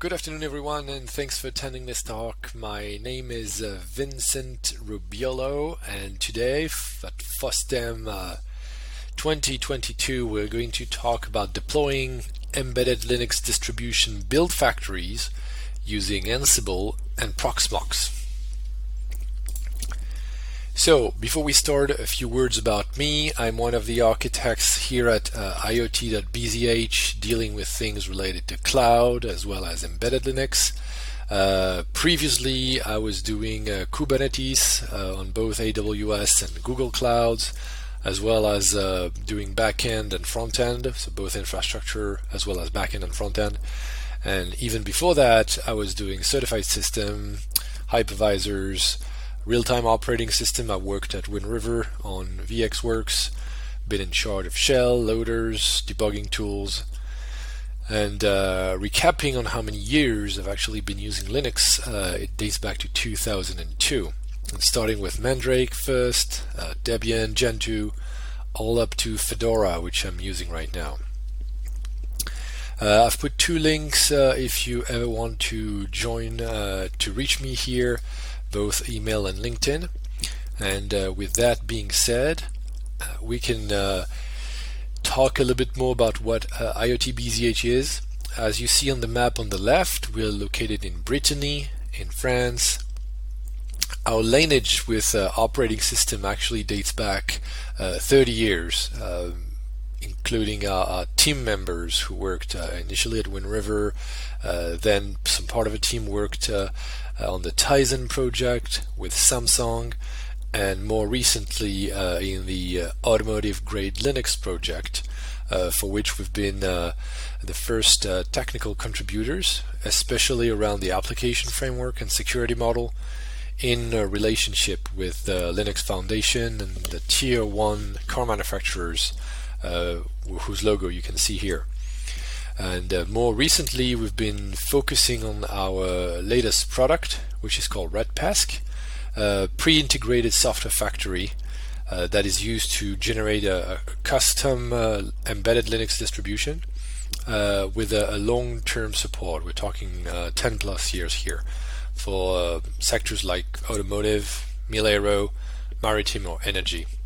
Good afternoon, everyone, and thanks for attending this talk. My name is Vincent Rubiolo, and today at FOSDEM 2022, we're going to talk about deploying embedded Linux distribution build factories using Ansible and Proxmox. So, before we start, a few words about me. I'm one of the architects here at IoT.bzh, dealing with things related to cloud as well as embedded Linux. Previously, I was doing Kubernetes on both AWS and Google Clouds, as well as doing backend and front-end, so both infrastructure as well as backend and front-end. And even before that, I was doing certified system, hypervisors, real-time operating system. I worked at Wind River on VxWorks, been in charge of shell, loaders, debugging tools, and recapping on how many years I've actually been using Linux, it dates back to 2002. And starting with Mandrake first, Debian, Gentoo, all up to Fedora, which I'm using right now. I've put two links if you ever want to join to reach me here, both email and LinkedIn. And with that being said, we can talk a little bit more about what IoT.bzh is. As you see on the map on the left, we're located in Brittany, in France. Our lineage with operating system actually dates back 30 years, including our team members who worked initially at Wind River, then some part of a team worked on the Tizen project with Samsung, and more recently in the automotive grade Linux project, for which we've been the first technical contributors, especially around the application framework and security model in relationship with the Linux Foundation and the tier 1 car manufacturers whose logo you can see here. And more recently, we've been focusing on our latest product, which is called Redpesk, a pre-integrated software factory that is used to generate a custom embedded Linux distribution with a long-term support. We're talking 10 plus years here for sectors like automotive, mil-aero, maritime, or energy.